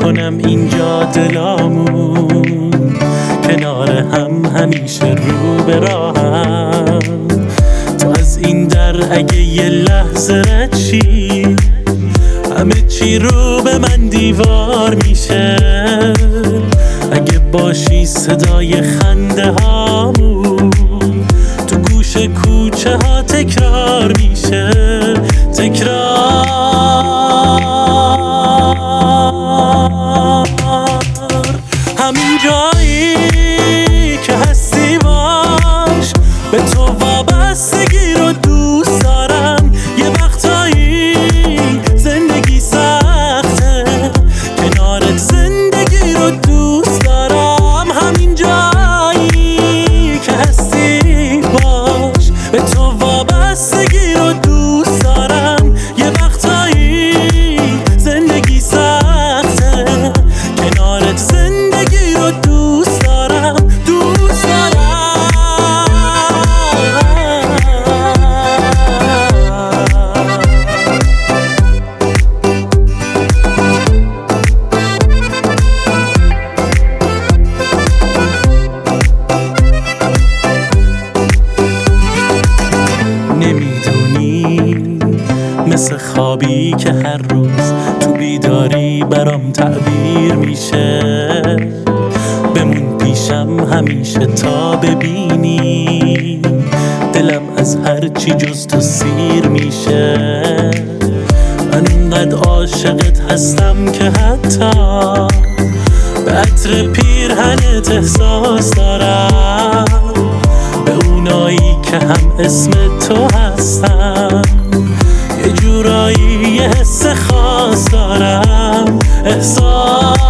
کنم اینجا دلامون کنار هم همیشه رو به راهم. تو از این در اگه یه لحظه رد شی همه چی رو به من دیوار میشه. اگه باشی صدای خنده هامون تو گوش کوچه ها تکرار میشه. همین جایی که هستی باش، به تو وابستگی رو دوست دارم. یه وقتایی زندگی سخته، کنارت زندگی رو دوست دارم. همین جایی که هستی باش، به تو وابستگی رو دوست دارم. یه وقتایی زندگی سخته، کنارت زندگی رو دوست دارم، دوست دارم. نمیدونی مثل خوابی که هر روز تو بیداری برام تعبیر میشه. بمون پیشم همیشه تا ببینی دلم از هر چی جز تو سیر میشه. من اینقدر عاشقت هستم که حتی به عطر پیرهنت احساس دارم. به اونایی که هم اسم تو هستن یه جورایی یه حس خاص دارم. احساس